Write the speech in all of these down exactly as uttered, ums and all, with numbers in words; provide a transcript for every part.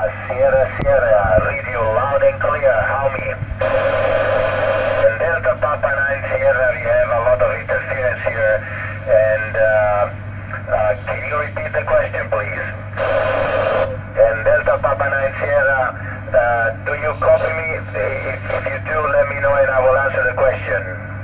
Sierra Sierra, read you loud and clear, how me? In Delta Papa nine Sierra, we have a lot of interference here, and uh, uh, can you repeat the question, please? In Delta Papa nine Sierra, uh, do you copy me? If, if you do, let me know and I will answer the question.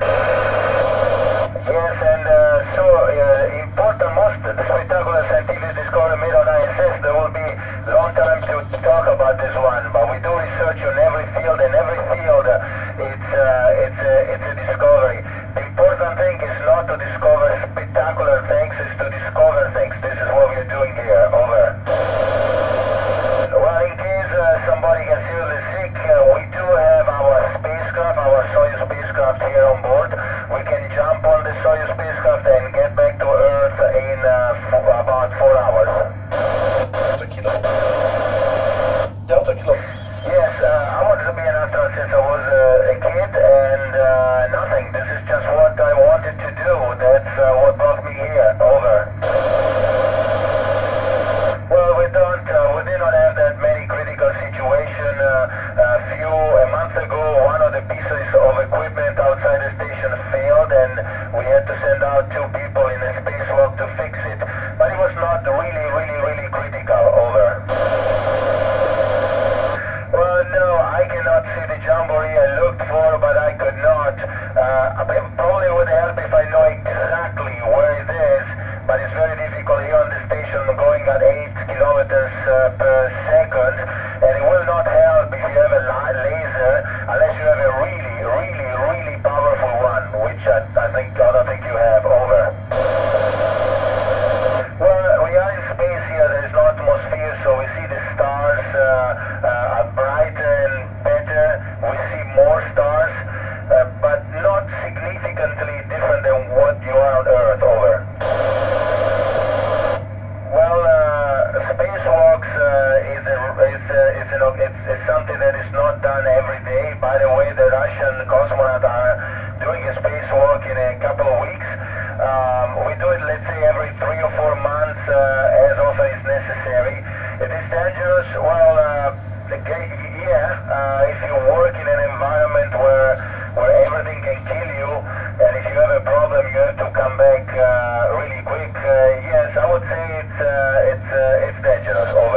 Yes, and uh, so uh, important, most spectacular scientific discovery made on I S S. There will be long time to talk about this one, but we do research on every field, and every field uh, it's uh, it's a it's a discovery. The important thing is not to discover spectacular things, is to discover things. This is what we are doing here. Over. Well, in case uh, somebody gets seriously sick, uh, we do have our spacecraft, our Soyuz spacecraft here on board. We can jump on the Soyuz spacecraft and get back to Earth in uh, f about four hours. Delta Kilo. Delta Kilo. Yes, uh, I wanted to be an astronaut since I was uh, a kid, and uh, nothing. This is just what I wanted to do. That's uh, what brought me here. Over. Well, we don't, uh, we did not have that many critical situations. Uh, a few, a month ago, one of the pieces of equipment outside the station failed, and we had to send out two people in a spacewalk to fix it. But it was not really, really, really critical. Over. Well, no, I cannot see the Jamboree I looked for, but I could not. Uh, it probably would help if I know exactly where it is, but it's very difficult here on the station going at eight kilometers uh, per second, and it will not help if you have a laser, unless you have a really, really, really powerful one, which I, I think I don't think you have. Over. Well, we are in space here. There is no atmosphere, so we see the stars uh, uh, are brighter and better. We see more stars, uh, but not significantly different than what you are on Earth. Over. Well, uh, spacewalks uh, is a, is a, is an, it's, it's something that is not done every day. By the way, the Russian cosmonauts are doing a spacewalk in a couple of weeks. Um, we do it, let's say, every three or four months, uh, as often as necessary. It is dangerous. Well, uh, yeah, uh, if you work in an environment where where everything can kill you, and if you have a problem, you have to come back uh, really quick. Uh, yes, I would say it's uh, it's uh, it's dangerous. Over.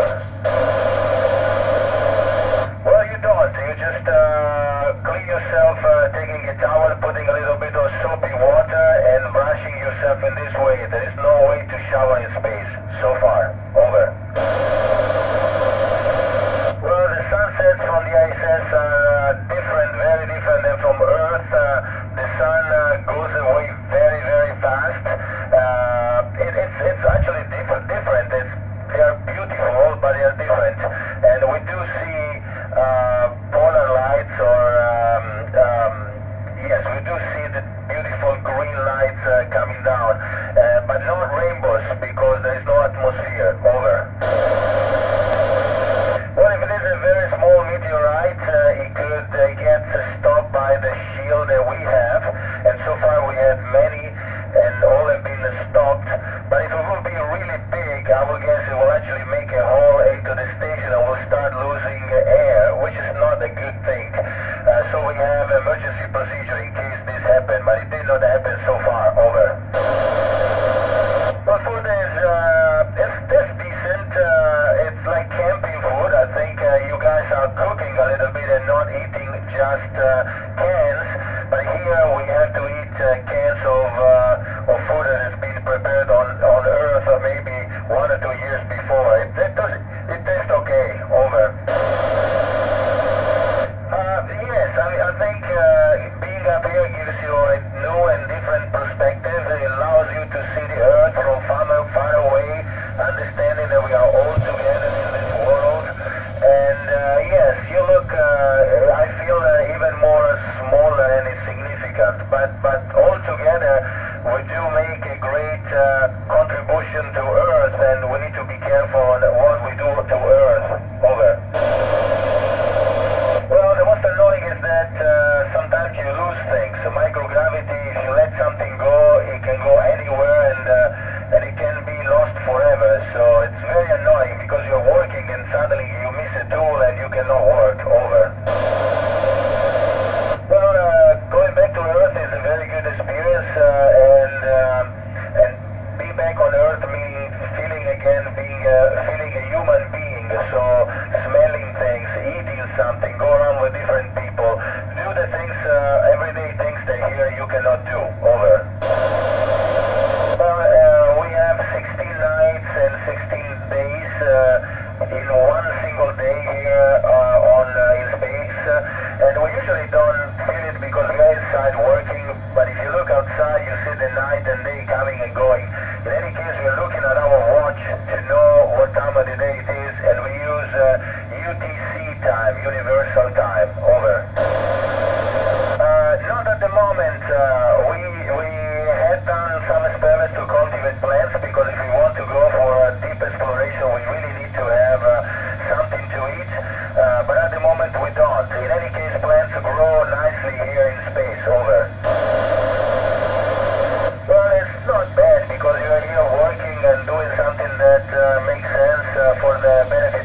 Well, you don't. You just uh, clean yourself, uh, taking a towel, putting a little bit of soapy water, and brushing yourself in this way. There is no way to shower in space so far. Over. Well, the sunsets from the I S S are uh, different, very different than from Earth. Uh, the sun uh, goes away very, very fast. Uh, it, it's, it's actually diff- different. It's, they are beautiful, but they are different. And we do see uh, polar lights, or um, um, yes, we do see the beautiful green lights uh, coming down, uh, but not rainbows because there is no atmosphere. Over. Well, if it is a very small meteorite, uh, it could uh, get stopped by the shield that we have, and so far we have many, and all have been stopped. But if it will be really big, I will guess it will actually make a hole into the station and we'll start losing uh, air, which is not a good thing. Uh, so we have emergency procedure in case this happened, but it did not happen so far. Over. Well, food is, uh, it's, it's decent. Uh, it's like camping food. I think uh, you guys are cooking a little bit and not eating just uh, cans. But here we have to eat uh, cans of, uh, of food that has been prepared on, on Earth uh, maybe one or two years before. It, it, does, it tastes okay. Over. Uh, yes, I, mean, I think uh, being up here gives you a new and different perspective. It allows you to see the Earth from far, far away, understanding that we are all together in this world. And uh, yes, you look, uh, I feel uh, even more you cannot work. Over. Well, uh, going back to Earth is a very good experience, uh, and um, and be back on Earth meaning feeling again, being uh, feeling a human being. So smelling things, eating something, go around with different people, do the things, uh, everyday things that here you cannot do. Over. Well, uh, we have sixteen nights and sixteen days uh, in one single day here uh, on uh, in space, uh, and we usually don't feel it because we are inside working, but if you look outside you see the night and day coming and going. In any case, we are looking at our watch to know what time of the day it is, and we use uh, U T C time, Universal Time. Over. Uh, not at the moment. Uh, we we had done some experiments to cultivate plants because if we want to go for a deep exploration, we really need to have uh, something to eat. Uh, but at the moment, we don't. In any case, plants grow nicely here in space. Over. Well, it's not bad because you are here working and doing something that uh, makes sense uh, for the benefit